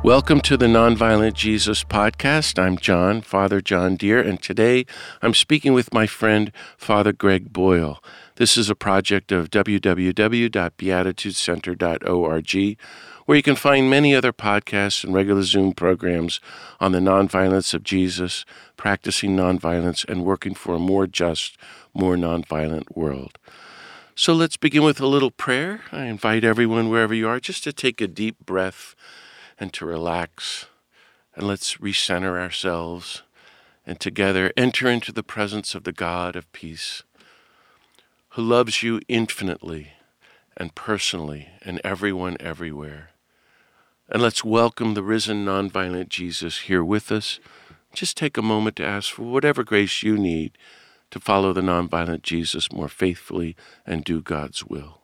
Welcome to the Nonviolent Jesus Podcast. I'm John, Father John Deere, and today I'm speaking with my friend, Father Greg Boyle. This is a project of www.beatitudecenter.org, where you can find many other podcasts and regular Zoom programs on the nonviolence of Jesus, practicing nonviolence, and working for a more just, more nonviolent world. So let's begin with a little prayer. I invite everyone, wherever you are, just to take a deep breath and to relax, and let's recenter ourselves and together enter into the presence of the God of peace, who loves you infinitely and personally and everyone everywhere. And let's welcome the risen nonviolent Jesus here with us. Just take a moment to ask for whatever grace you need to follow the nonviolent Jesus more faithfully and do God's will.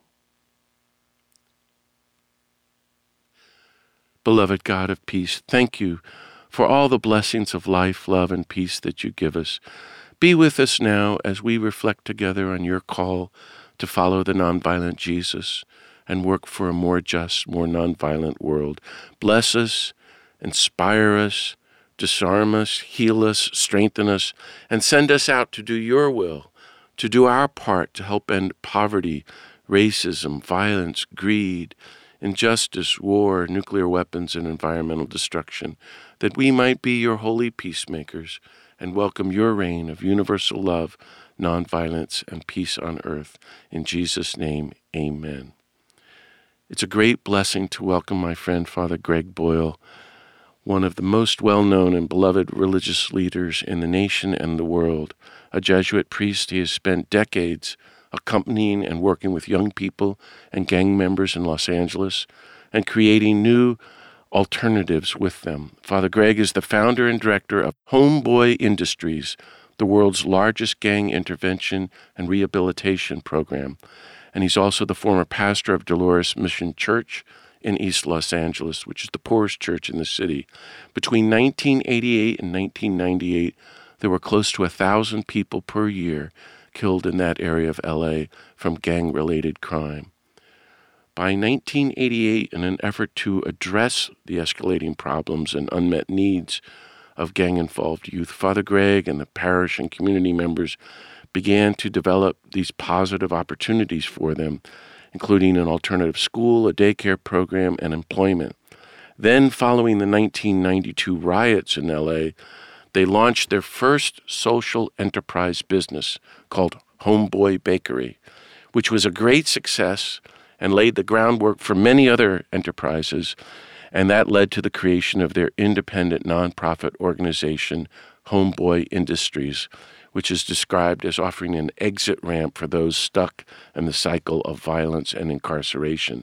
Beloved God of peace, thank you for all the blessings of life, love, and peace that you give us. Be with us now as we reflect together on your call to follow the nonviolent Jesus and work for a more just, more nonviolent world. Bless us, inspire us, disarm us, heal us, strengthen us, and send us out to do your will, to do our part to help end poverty, racism, violence, greed, injustice, war, nuclear weapons, and environmental destruction, that we might be your holy peacemakers and welcome your reign of universal love, nonviolence, and peace on earth. In Jesus' name, amen. It's a great blessing to welcome my friend, Father Greg Boyle, one of the most well-known and beloved religious leaders in the nation and the world. A Jesuit priest, he has spent decades accompanying and working with young people and gang members in Los Angeles and creating new alternatives with them. Father Greg is the founder and director of Homeboy Industries, the world's largest gang intervention and rehabilitation program. And he's also the former pastor of Dolores Mission Church in East Los Angeles, which is the poorest church in the city. Between 1988 and 1998, there were close to 1,000 people per year killed in that area of LA from gang-related crime. By 1988, in an effort to address the escalating problems and unmet needs of gang-involved youth, Father Greg and the parish and community members began to develop these positive opportunities for them, including an alternative school, a daycare program, and employment. Then, following the 1992 riots in LA, they launched their first social enterprise business called Homeboy Bakery, which was a great success and laid the groundwork for many other enterprises, and that led to the creation of their independent nonprofit organization, Homeboy Industries, which is described as offering an exit ramp for those stuck in the cycle of violence and incarceration.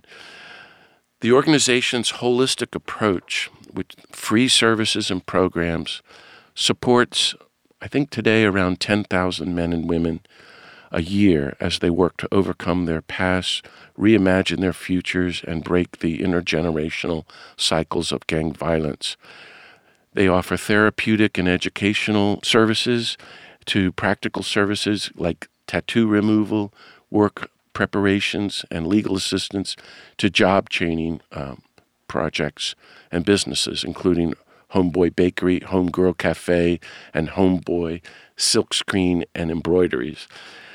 The organization's holistic approach, with free services and programs, supports, I think today, around 10,000 men and women a year as they work to overcome their past, reimagine their futures, and break the intergenerational cycles of gang violence. They offer therapeutic and educational services to practical services like tattoo removal, work preparations, and legal assistance to job training projects and businesses, including Homeboy Bakery, Homegirl Cafe, and Homeboy Silkscreen and Embroideries.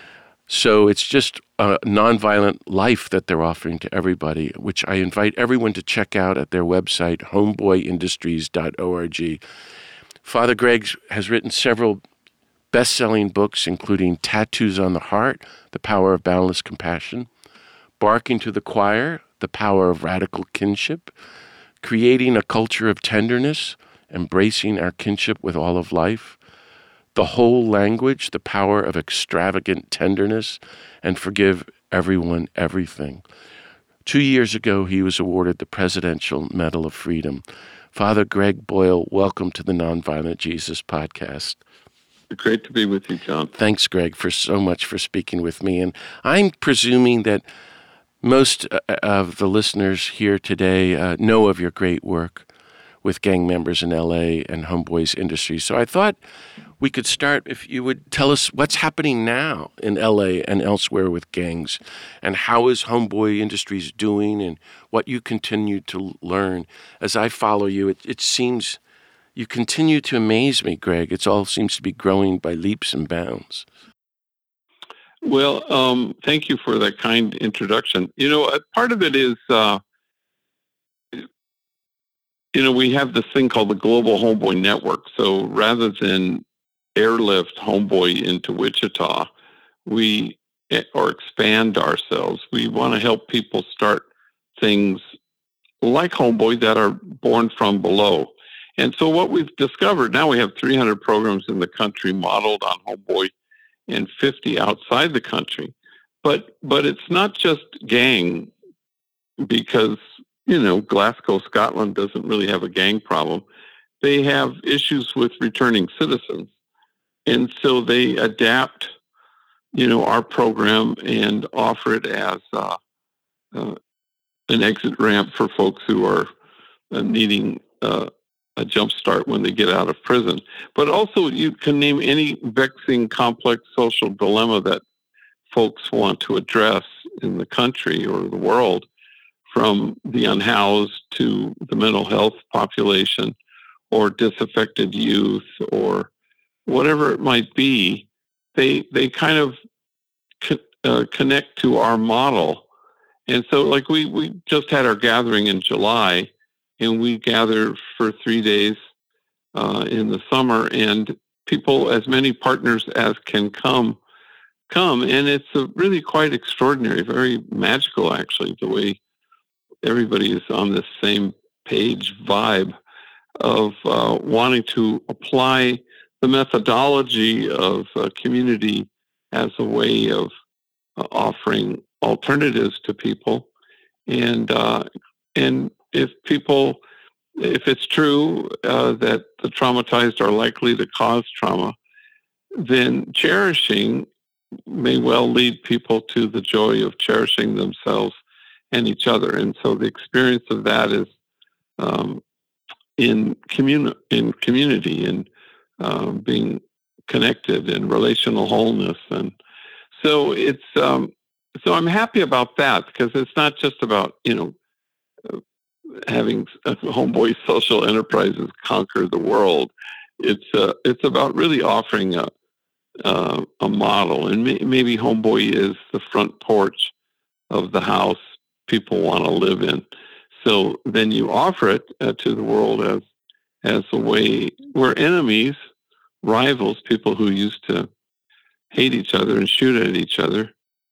So it's just a nonviolent life that they're offering to everybody, which I invite everyone to check out at their website, homeboyindustries.org. Father Greg has written several best-selling books, including Tattoos on the Heart, The Power of Boundless Compassion, Barking to the Choir, The Power of Radical Kinship, Creating a Culture of Tenderness, Embracing Our Kinship with All of Life, The Whole Language, The Power of Extravagant Tenderness, and Forgive Everyone Everything. 2 years ago, he was awarded the Presidential Medal of Freedom. Father Greg Boyle, welcome to the Nonviolent Jesus Podcast. Great to be with you, John. Thanks, Greg, for so much for speaking with me. And I'm presuming that most of the listeners here today know of your great work. with gang members in LA and Homeboys Industries. So I thought we could start if you would tell us what's happening now in LA and elsewhere with gangs, and how is Homeboy Industries doing, and what you continue to learn. As I follow you, it seems you continue to amaze me, Greg. It all seems to be growing by leaps and bounds. Well, thank you for that kind introduction. Part of it is, we have this thing called the Global Homeboy Network. So rather than airlift Homeboy into Wichita, or expand ourselves, we want to help people start things like Homeboy that are born from below. And so what we've discovered, now we have 300 programs in the country modeled on Homeboy and 50 outside the country. But it's not just gang, because, Glasgow, Scotland doesn't really have a gang problem. They have issues with returning citizens. And so they adapt, our program and offer it as an exit ramp for folks who are needing a jump start when they get out of prison. But also you can name any vexing, complex social dilemma that folks want to address in the country or the world, from the unhoused to the mental health population or disaffected youth or whatever it might be. They kind of connect to our model. And so like we just had our gathering in July, and we gather for 3 days in the summer, and people, as many partners as can come. And it's really quite extraordinary, very magical, actually, the way everybody is on this same page vibe of wanting to apply the methodology of community as a way of offering alternatives to people. And if it's true that the traumatized are likely to cause trauma, then cherishing may well lead people to the joy of cherishing themselves and each other. And so the experience of that is in community and being connected and relational wholeness. And so it's so I'm happy about that, because it's not just about having Homeboy social enterprises conquer the world. It's about really offering a model, and maybe Homeboy is the front porch of the house people want to live in. So then you offer it to the world as a way where enemies, rivals, people who used to hate each other and shoot at each other,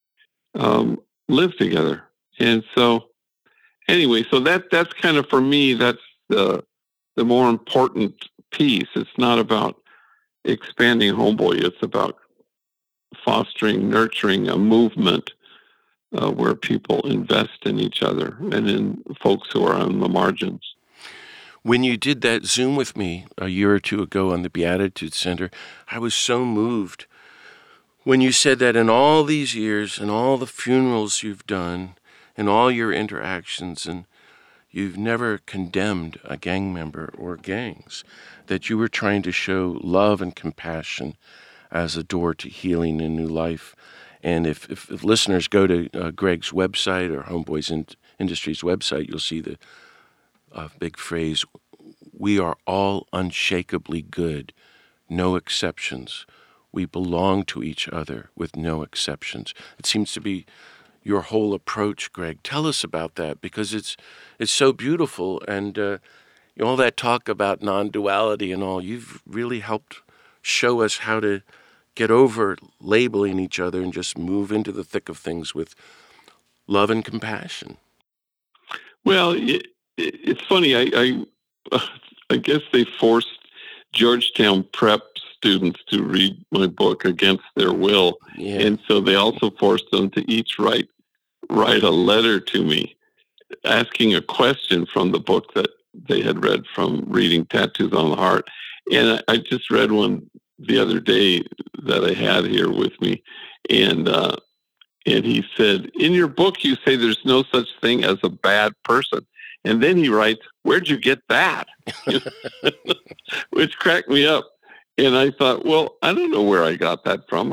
live together. And so anyway, so that's kind of, for me, that's the more important piece. It's not about expanding Homeboy. It's about fostering, nurturing a movement where people invest in each other and in folks who are on the margins. When you did that Zoom with me a year or two ago on the Beatitude Center, I was so moved when you said that in all these years and all the funerals you've done and all your interactions, and you've never condemned a gang member or gangs, that you were trying to show love and compassion as a door to healing and new life. And if listeners go to Greg's website or Homeboys Industries website, you'll see the big phrase, "We are all unshakably good, no exceptions. We belong to each other with no exceptions." It seems to be your whole approach, Greg. Tell us about that, because it's so beautiful, and all that talk about non-duality and all, you've really helped show us how to get over labeling each other and just move into the thick of things with love and compassion. Well, it's funny. I guess they forced Georgetown prep students to read my book against their will. Yeah. And so they also forced them to each write a letter to me asking a question from the book that they had read from reading Tattoos on the Heart. And I just read one the other day that I had here with me. And he said, "In your book, you say there's no such thing as a bad person." And then he writes, "Where'd you get that?" Which cracked me up. And I thought, well, I don't know where I got that from.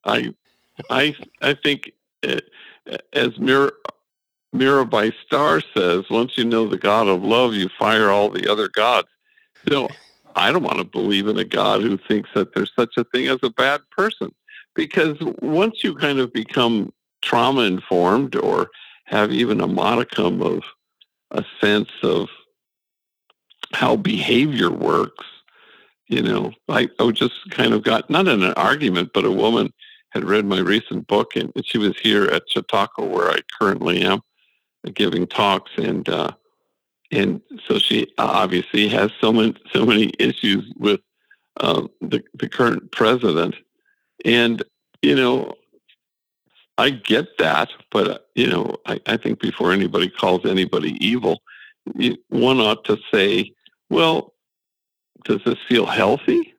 I think, as Mirabai Starr says, once you know the God of love, you fire all the other gods. So I don't want to believe in a God who thinks that there's such a thing as a bad person. Because once you kind of become trauma-informed or have even a modicum of a sense of how behavior works, I just kind of got, not in an argument, but a woman had read my recent book, and she was here at Chautauqua, where I currently am, giving talks, and so she obviously has so many issues with the current president, and I get that, but I think before anybody calls anybody evil, one ought to say, well, does this feel healthy?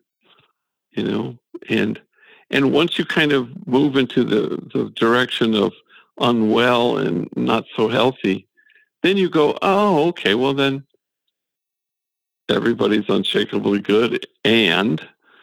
And once you kind of move into the direction of unwell and not so healthy, then you go, oh, okay, well then everybody's unshakably good. And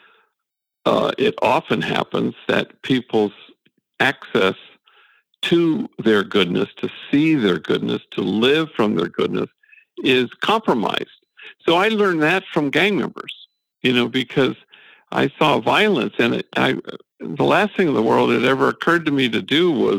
it often happens that people's access to their goodness, to see their goodness, to live from their goodness is compromised. So I learned that from gang members, because I saw violence, and the last thing in the world that ever occurred to me to do was,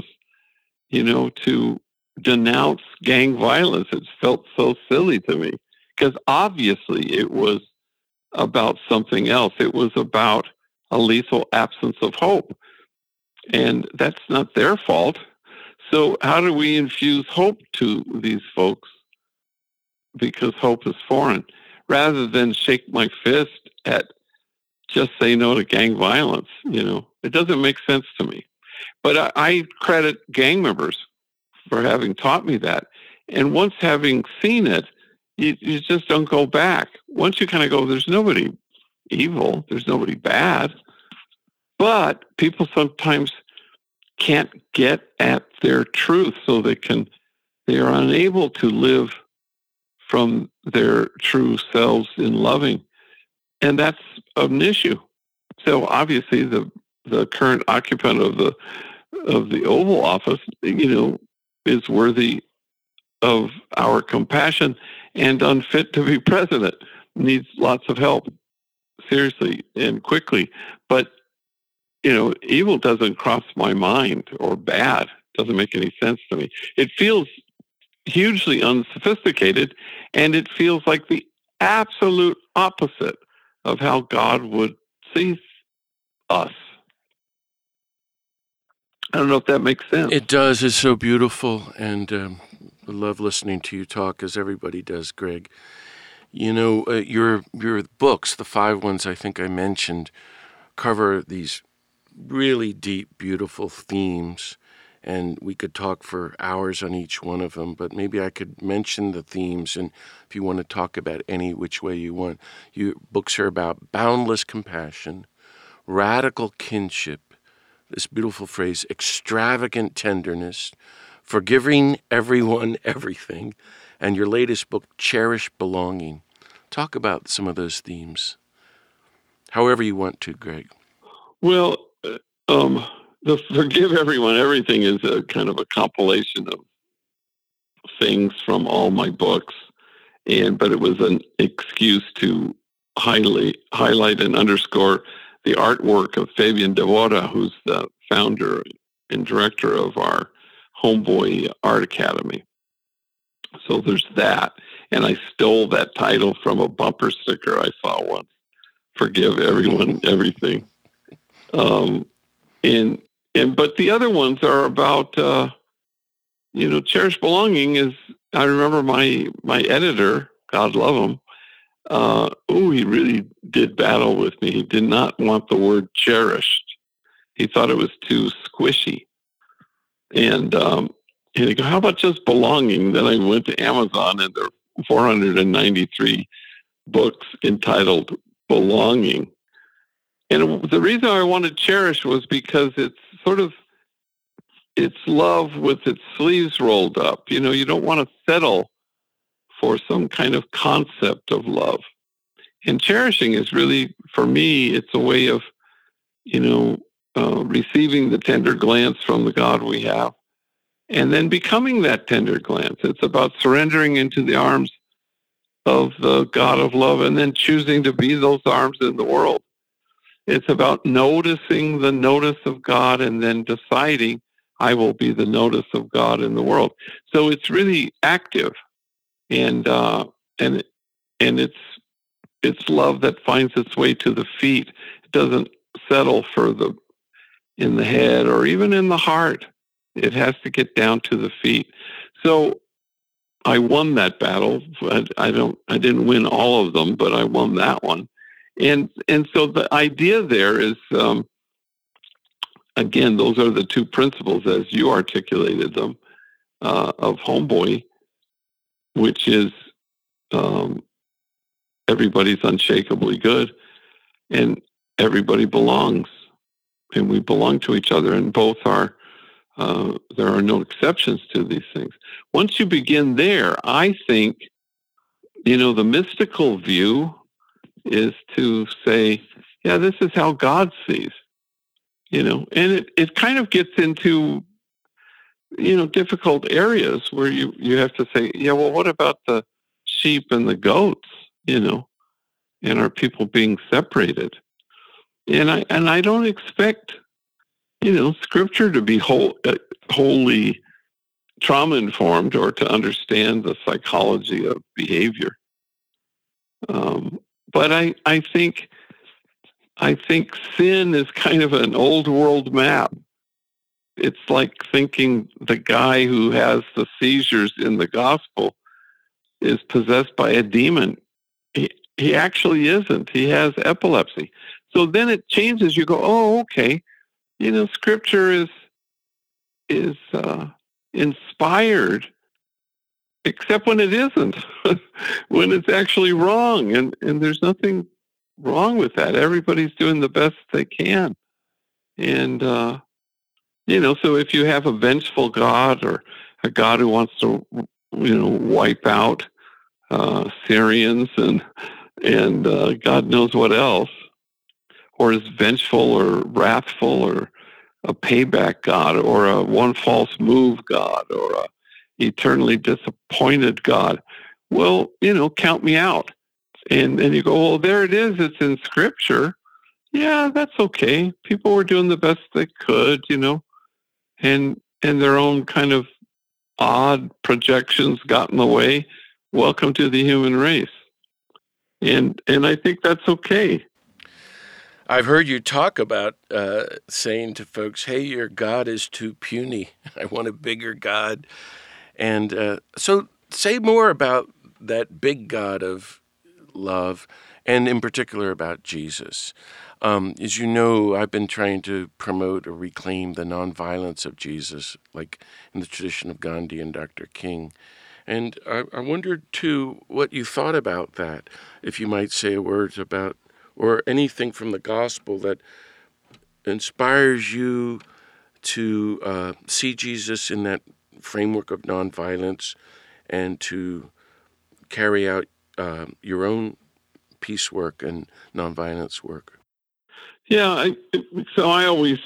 to denounce gang violence. It felt so silly to me, because obviously it was about something else. It was about a lethal absence of hope, and that's not their fault. So how do we infuse hope to these folks? Because hope is foreign, rather than shake my fist at just say no to gang violence. It doesn't make sense to me. But I credit gang members for having taught me that. And once having seen it, you just don't go back. Once you kind of go, there's nobody evil, there's nobody bad. But people sometimes can't get at their truth, so they are unable to live from their true selves in loving. And that's an issue. So obviously the current occupant of the Oval Office, is worthy of our compassion and unfit to be president, needs lots of help, seriously and quickly. But, evil doesn't cross my mind, or bad doesn't make any sense to me. It feels hugely unsophisticated, and it feels like the absolute opposite of how God would see us. I don't know if that makes sense. It does. It's so beautiful, and I love listening to you talk, as everybody does, Greg. Your books, the 5 ones I think I mentioned, cover these really deep, beautiful themes, and we could talk for hours on each one of them, but maybe I could mention the themes, and if you want to talk about any which way you want. Your books are about boundless compassion, radical kinship, this beautiful phrase, extravagant tenderness, forgiving everyone everything, and your latest book, Cherish Belonging. Talk about some of those themes, however you want to, Greg. Well, the Forgive Everyone Everything is a kind of a compilation of things from all my books, but it was an excuse to highlight and underscore the artwork of Fabian Devora, who's the founder and director of our Homeboy Art Academy. So there's that, and I stole that title from a bumper sticker I saw once. Forgive Everyone Everything. But the other ones are about, Cherish Belonging is, I remember my editor, God love him, he really did battle with me. He did not want the word cherished. He thought it was too squishy. And he go, how about just belonging? Then I went to Amazon, and there are 493 books entitled Belonging. And the reason I wanted Cherish was because it's love with its sleeves rolled up. You don't want to settle for some kind of concept of love. And cherishing is really, for me, it's a way of, receiving the tender glance from the God we have, and then becoming that tender glance. It's about surrendering into the arms of the God of love and then choosing to be those arms in the world. It's about noticing the notice of God and then deciding I will be the notice of God in the world. So it's really active, and it's love that finds its way to the feet. It doesn't settle in the head or even in the heart. It has to get down to the feet. So I won that battle. I didn't win all of them, but I won that one. And so the idea there is, again, those are the two principles as you articulated them, of Homeboy, which is everybody's unshakably good and everybody belongs, and we belong to each other, and both are, there are no exceptions to these things. Once you begin there, I think, the mystical view is to say, yeah, this is how God sees, and it kind of gets into, difficult areas where you have to say, yeah, well, what about the sheep and the goats, and are people being separated? And I don't expect, Scripture to be wholly trauma-informed or to understand the psychology of behavior. But I think sin is kind of an old world map. It's like thinking the guy who has the seizures in the gospel is possessed by a demon. He actually isn't. He has epilepsy. So then it changes. You go, oh, okay. Scripture is inspired, except when it isn't, when it's actually wrong. And there's nothing wrong with that. Everybody's doing the best they can. And, so if you have a vengeful God or a God who wants to, wipe out Syrians and God knows what else, or is vengeful or wrathful or a payback God or a one false move God or a eternally disappointed God, well, count me out. And you go, well, there it is. It's in Scripture. Yeah, that's okay. People were doing the best they could, and their own kind of odd projections got in the way. Welcome to the human race. And I think that's okay. I've heard you talk about saying to folks, hey, your God is too puny. I want a bigger God. And so say more about that big God of love, and in particular about Jesus. As you know, I've been trying to promote or reclaim the nonviolence of Jesus, like in the tradition of Gandhi and Dr. King. And I wondered, too, what you thought about that, if you might say a word about, or anything from the gospel that inspires you to see Jesus in that framework of nonviolence and to carry out your own peace work and nonviolence work. Yeah, so I always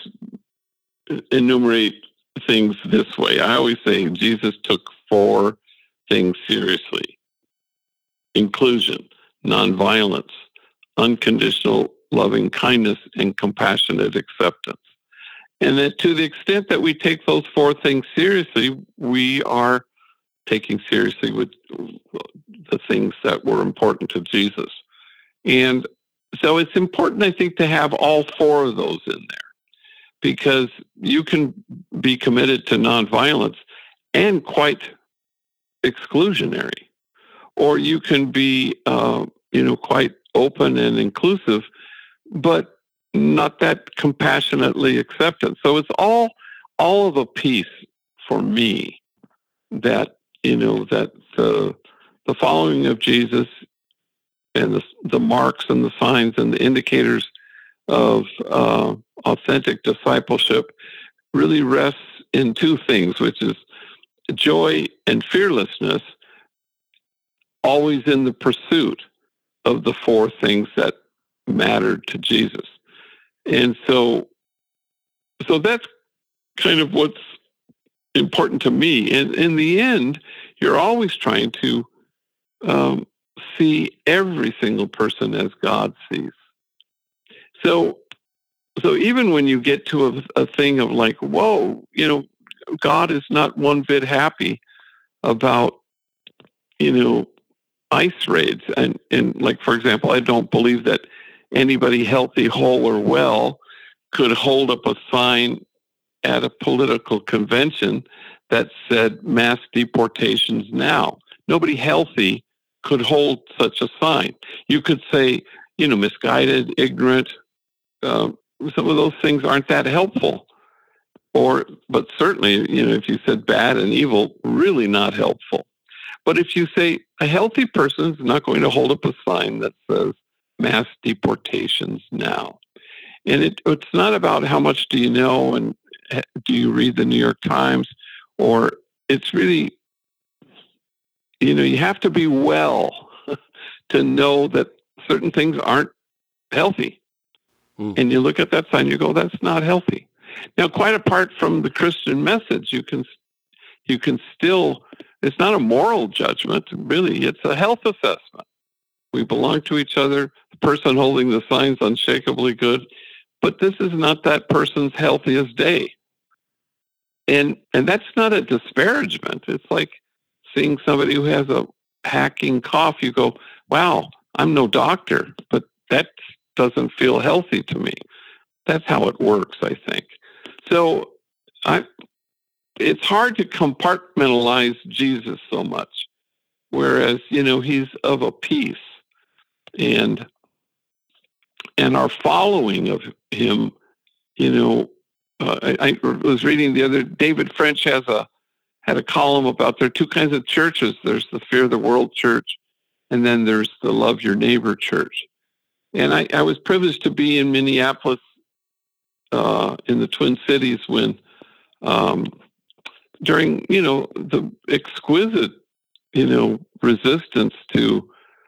enumerate things this way. I always say Jesus took 4 things seriously: inclusion, nonviolence, unconditional loving kindness, and compassionate acceptance. And that to the extent that we take those 4 things seriously, we are taking seriously with the things that were important to Jesus. And so it's important, I think, to have all 4 of those in there, because you can be committed to nonviolence and quite exclusionary, or you can be, quite open and inclusive, but not that compassionately acceptant. So it's all of a piece for me that, that the following of Jesus and the marks and the signs and the indicators of authentic discipleship really rests in 2 things, which is joy and fearlessness, always in the pursuit of the four things that mattered to Jesus. And so that's kind of what's important to me. And in the end, you're always trying to see every single person as God sees. So even when you get to a thing of like, whoa, God is not one bit happy about, ICE raids. And like, for example, I don't believe that anybody healthy, whole, or well could hold up a sign at a political convention that said mass deportations now. Nobody healthy could hold such a sign. You could say, misguided, ignorant. Some of those things aren't that helpful. But certainly, if you said bad and evil, really not helpful. But if you say a healthy person is not going to hold up a sign that says mass deportations now. And it's not about how much do you know and do you read the New York Times, or it's really, you have to be well to know that certain things aren't healthy. And you look at that sign, you go, that's not healthy. Now, quite apart from the Christian message, you can still, it's not a moral judgment, really, it's a health assessment. We belong to each other. The person holding the sign's unshakably good, but this is not that person's healthiest day. And that's not a disparagement. It's like seeing somebody who has a hacking cough. You go, wow, I'm no doctor, but that doesn't feel healthy to me. That's how it works, I think. So it's hard to compartmentalize Jesus so much, whereas, he's of a piece. And our following of him, I was reading the other, David French had a column about there are two kinds of churches. There's the Fear the World church, and then there's the Love Your Neighbor church. And I was privileged to be in Minneapolis, in the Twin Cities when, during, the exquisite, resistance to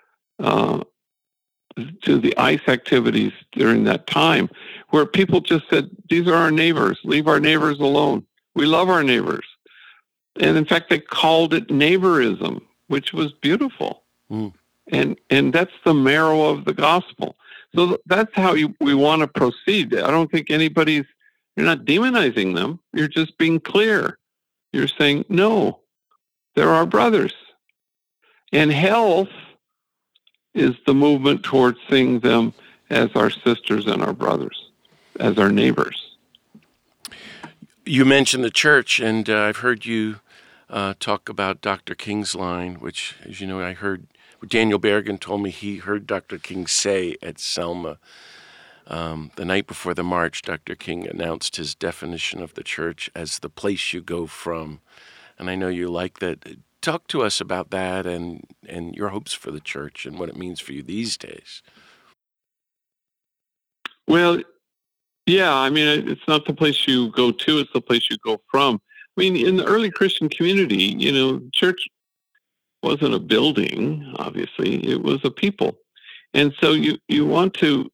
the ICE activities during that time, where people just said, these are our neighbors, leave our neighbors alone. We love our neighbors. And in fact, they called it neighborism, which was beautiful. And that's the marrow of the gospel. So that's how we want to proceed. I don't think you're not demonizing them. You're just being clear. You're saying, no, they're our brothers. And health is the movement towards seeing them as our sisters and our brothers, as our neighbors. You mentioned the church, and I've heard you talk about Dr. King's line, which, as you know, I heard Daniel Berrigan told me he heard Dr. King say at Selma. The night before the march, Dr. King announced his definition of the church as the place you go from. And I know you like that. Talk to us about that and your hopes for the church and what it means for you these days. Well, yeah, I mean, it's not the place you go to, it's the place you go from. I mean, in the early Christian community, church wasn't a building, obviously, it was a people. And so you want to,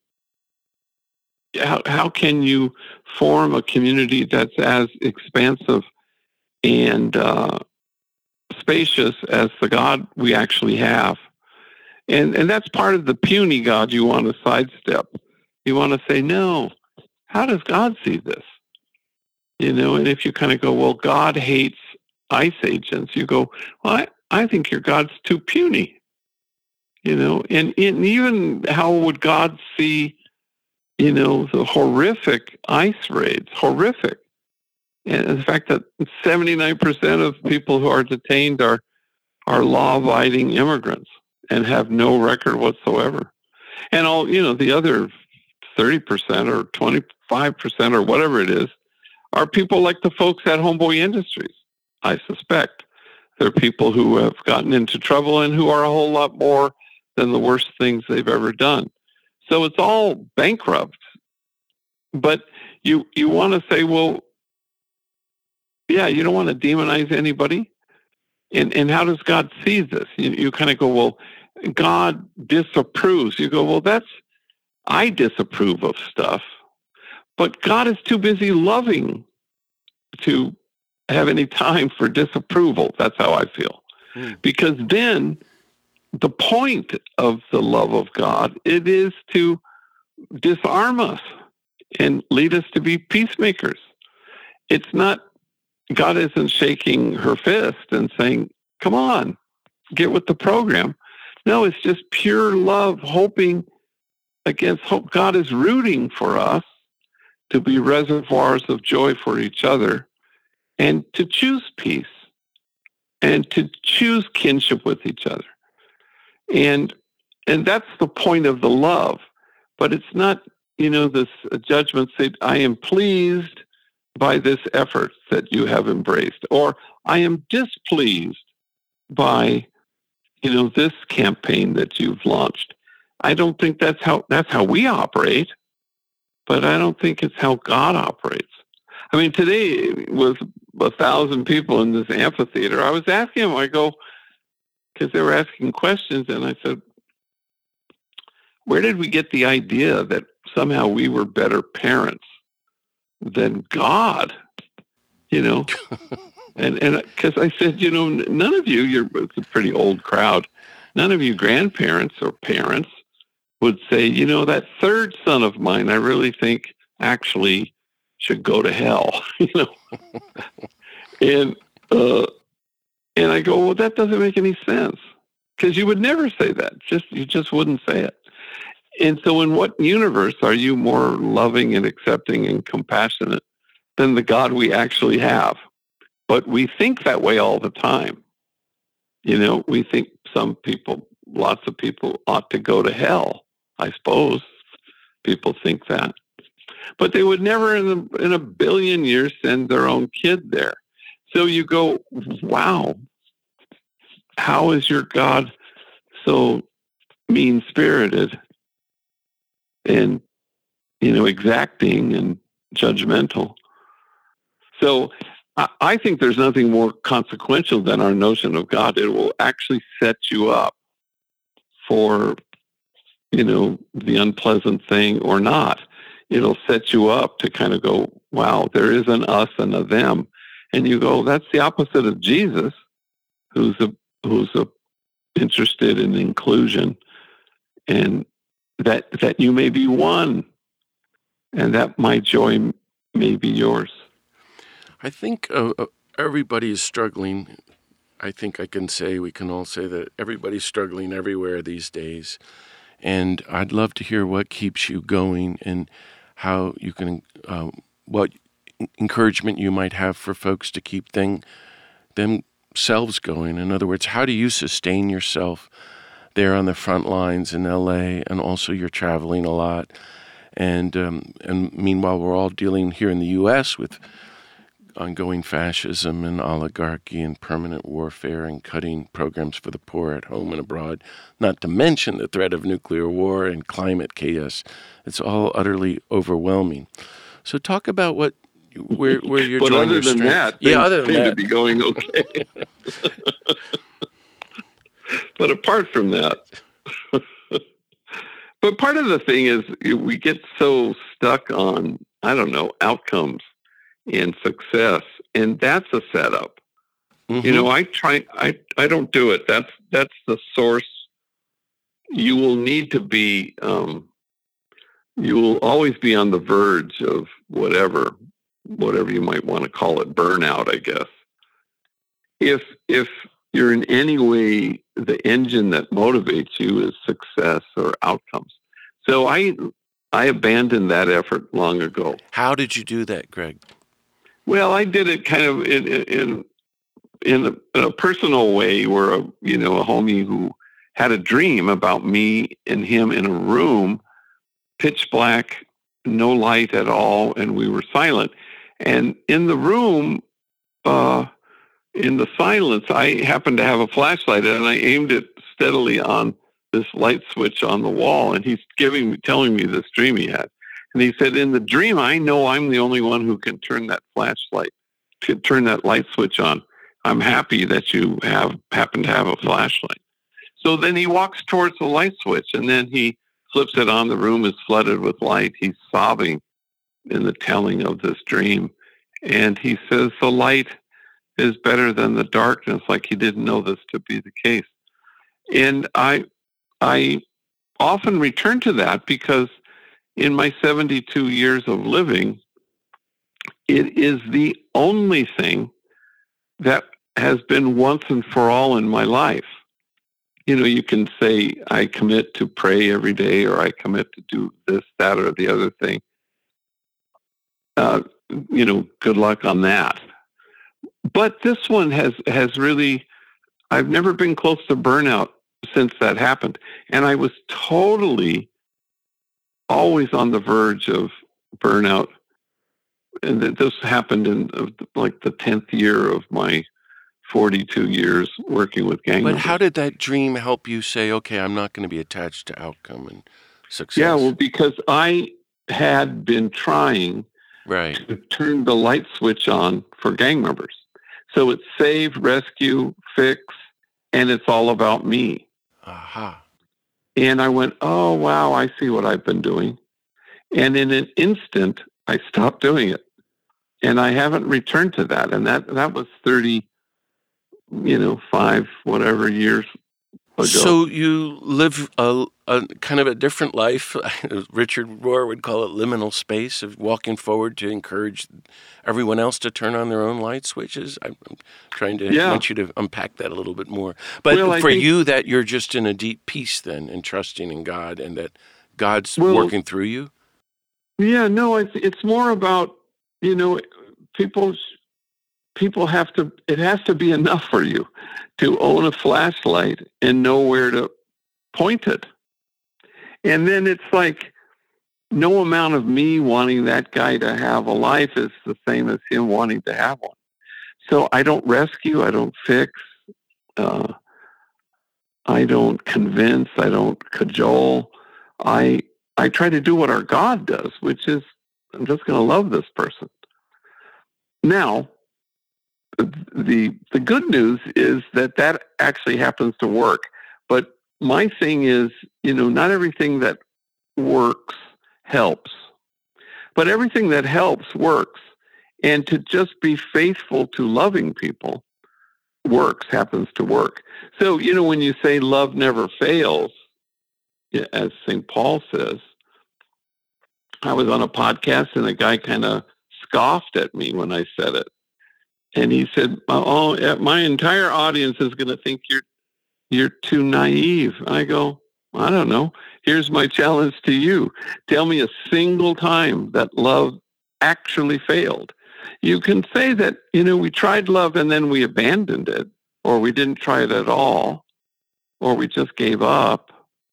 how can you form a community that's as expansive and spacious as the God we actually have? And that's part of the puny God you want to sidestep. You want to say, no, how does God see this? And if you kind of go, well, God hates ICE agents, you go, well, I think your God's too puny. And even how would God see, the horrific ICE raids, horrific. And the fact that 79% of people who are detained are law-abiding immigrants and have no record whatsoever. And all, the other 30% or 25% or whatever it is are people like the folks at Homeboy Industries, I suspect. They're people who have gotten into trouble and who are a whole lot more than the worst things they've ever done. So it's all bankrupt. But you want to say, well, yeah, you don't want to demonize anybody, And how does God see this? You kind of go, well, God disapproves. You go, well, I disapprove of stuff, but God is too busy loving to have any time for disapproval. That's how I feel. Because then the point of the love of God, it is to disarm us and lead us to be peacemakers. It's not, God isn't shaking her fist and saying, come on, get with the program. No, it's just pure love, hoping against hope. God is rooting for us to be reservoirs of joy for each other and to choose peace and to choose kinship with each other. And that's the point of the love. But it's not, this judgment said, I am pleased by this effort that you have embraced, or I am displeased by, this campaign that you've launched. I don't think that's how we operate, but I don't think it's how God operates. I mean, today with 1,000 people in this amphitheater, I was asking them, I go, because they were asking questions, and I said, where did we get the idea that somehow we were better parents than God? And because I said, none of you, it's a pretty old crowd, none of you grandparents or parents would say, that third son of mine, I really think actually should go to hell, And I go, well, that doesn't make any sense, because you would never say that. You just wouldn't say it. And so in what universe are you more loving and accepting and compassionate than the God we actually have? But we think that way all the time. We think lots of people ought to go to hell. I suppose people think that. But they would never in a billion years send their own kid there. So you go, wow, how is your God so mean-spirited and, exacting and judgmental? So I think there's nothing more consequential than our notion of God. It will actually set you up for, the unpleasant thing or not. It'll set you up to kind of go, wow, there is an us and a them. And you go, that's the opposite of Jesus, who's interested in inclusion, and that you may be one, and that my joy may be yours. I think everybody is struggling. I think we can all say that everybody's struggling everywhere these days. And I'd love to hear what keeps you going and how you can, what encouragement you might have for folks to keep themselves going. In other words, how do you sustain yourself there on the front lines in LA, and also you're traveling a lot. And meanwhile, we're all dealing here in the U.S. with ongoing fascism and oligarchy and permanent warfare and cutting programs for the poor at home and abroad, not to mention the threat of nuclear war and climate chaos. It's all utterly overwhelming. So talk about where you're but drawing other your than strength. that, other than seem that, to be going okay. But apart from that, but part of the thing is we get so stuck on, outcomes and success, and that's a setup. Mm-hmm. I don't do it. That's the source. You will need to be, you will always be on the verge of whatever you might want to call it, burnout, I guess. If you're in any way, the engine that motivates you is success or outcomes. So I abandoned that effort long ago. How did you do that, Greg? Well, I did it kind of in a personal way, where a homie who had a dream about me and him in a room, pitch black, no light at all, and we were silent. And in the room, in the silence, I happened to have a flashlight, and I aimed it steadily on this light switch on the wall. And he's telling me this dream he had. And he said, in the dream, I know I'm the only one who can turn that light switch on. I'm happy that you happen to have a flashlight. So then he walks towards the light switch, and then he flips it on. The room is flooded with light. He's sobbing in the telling of this dream. And he says the light is better than the darkness, like he didn't know this to be the case. And I often return to that because in my 72 years of living, it is the only thing that has been once and for all in my life. You know, you can say, I commit to pray every day, or I commit to do this, that, or the other thing. Good luck on that. But this one has really, I've never been close to burnout since that happened. And I was totally always on the verge of burnout. And this happened in like the 10th year of my 42 years working with gang members. But how did that dream help you say, okay, I'm not going to be attached to outcome and success? Yeah, well, because I had been trying to turn the light switch on for gang members. So it's save, rescue, fix, and it's all about me. Aha. And I went, oh, wow, I see what I've been doing. And in an instant, I stopped doing it. And I haven't returned to that. And that was 5 whatever years ago. So you live a kind of a different life. Richard Rohr would call it liminal space, of walking forward to encourage everyone else to turn on their own light switches. I'm trying to want you to unpack that a little bit more. But for you, that you're just in a deep peace then, and trusting in God, and that God's working through you? Yeah, no, it's more about, people have to, it has to be enough for you to own a flashlight and know where to point it. And then it's like, no amount of me wanting that guy to have a life is the same as him wanting to have one. So I don't rescue, I don't fix, I don't convince, I don't cajole. I try to do what our God does, which is, I'm just going to love this person. Now, the good news is that actually happens to work. But my thing is, not everything that works helps, but everything that helps works. And to just be faithful to loving people happens to work. So, when you say love never fails, as St. Paul says, I was on a podcast and a guy kind of scoffed at me when I said it. And he said, "Oh, my entire audience is going to think you're too naive." I go, "I don't know. Here's my challenge to you. Tell me a single time that love actually failed." You can say that, we tried love and then we abandoned it, or we didn't try it at all, or we just gave up.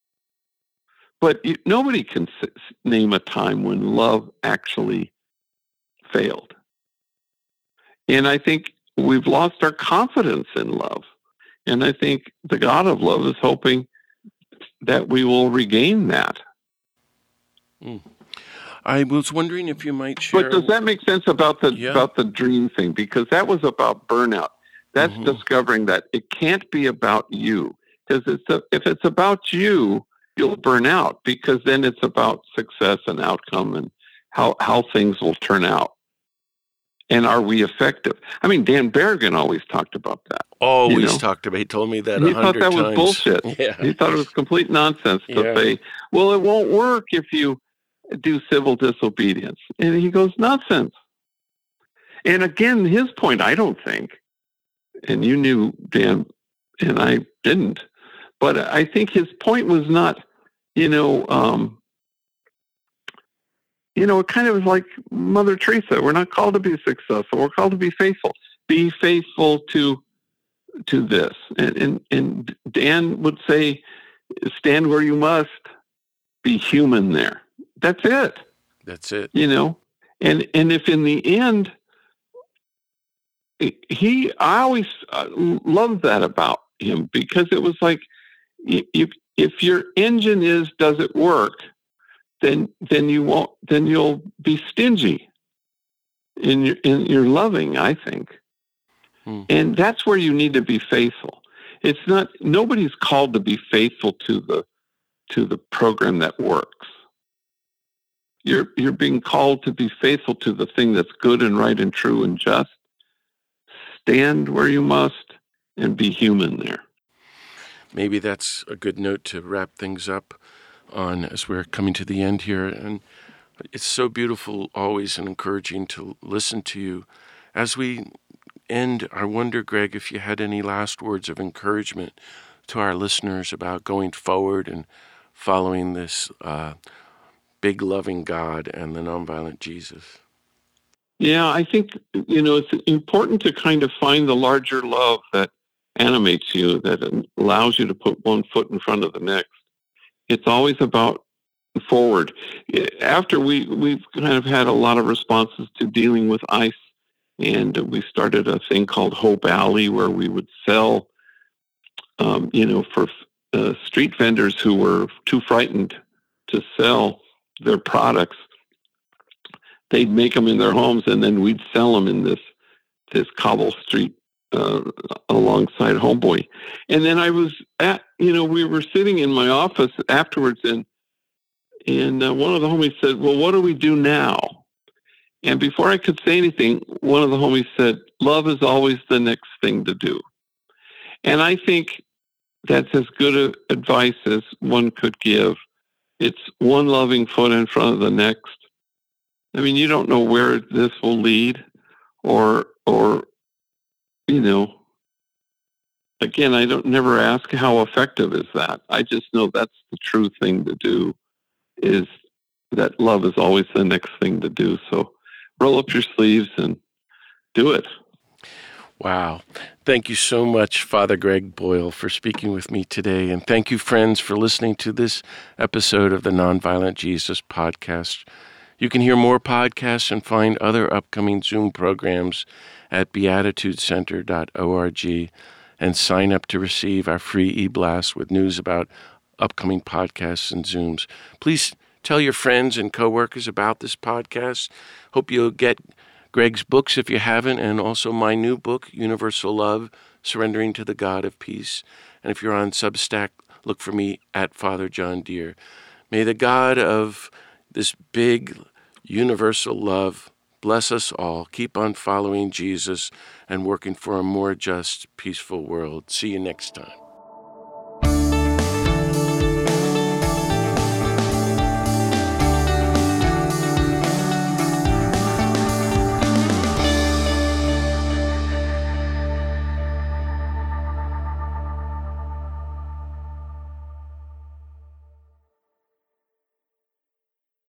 But nobody can name a time when love actually failed. And I think we've lost our confidence in love. And I think the God of love is hoping that we will regain that. I was wondering if you might share. But does that make sense about the dream thing? Because that was about burnout. That's discovering that it can't be about you. Because if it's about you, you'll burn out, because then it's about success and outcome and how things will turn out. And are we effective? I mean, Dan Berrigan always talked about that. Always talked about. He told me that 100 times. He thought that was bullshit. Yeah. He thought it was complete nonsense to say, well, it won't work if you do civil disobedience. And he goes, nonsense. And again, his point, I don't think, and you knew, Dan, and I didn't, but I think his point was not, it kind of like Mother Teresa. We're not called to be successful. We're called to be faithful. Be faithful to this. And Dan would say, stand where you must. Be human there. That's it. That's it. And if in the end, I always loved that about him, because it was like, if your engine does it work, then you'll be stingy in your loving, I think. And that's where you need to be faithful. It's not, nobody's called to be faithful to the program that works. You're being called to be faithful to the thing that's good and right and true and just. Stand where you must and be human there. Maybe that's a good note to wrap things up on as we're coming to the end here. And it's so beautiful always and encouraging to listen to you. As we end, I wonder, Greg, if you had any last words of encouragement to our listeners about going forward and following this big loving God and the nonviolent Jesus. Yeah, I think, it's important to kind of find the larger love that animates you, that allows you to put one foot in front of the next. It's always about forward. After we've kind of had a lot of responses to dealing with ICE, and we started a thing called Hope Alley, where we would sell, for street vendors who were too frightened to sell their products, they'd make them in their homes, and then we'd sell them in this cobble street alongside Homeboy. And then I was we were sitting in my office afterwards, and one of the homies said, "Well, what do we do now?" And before I could say anything, one of the homies said, "Love is always the next thing to do." And I think that's as good advice as one could give. It's one loving foot in front of the next. I mean, you don't know where this will lead, or again, I don't never ask how effective is that. I just know that's the true thing to do, is that love is always the next thing to do. So roll up your sleeves and do it. Wow. Thank you so much, Father Greg Boyle, for speaking with me today. And thank you, friends, for listening to this episode of the Nonviolent Jesus podcast. You can hear more podcasts and find other upcoming Zoom programs at beatitudecenter.org and sign up to receive our free e-blast with news about upcoming podcasts and Zooms. Please tell your friends and coworkers about this podcast. Hope you'll get Greg's books if you haven't, and also my new book, Universal Love, Surrendering to the God of Peace. And if you're on Substack, look for me at Father John Deere. May the God of this big universal love bless us all. Keep on following Jesus and working for a more just, peaceful world. See you next time.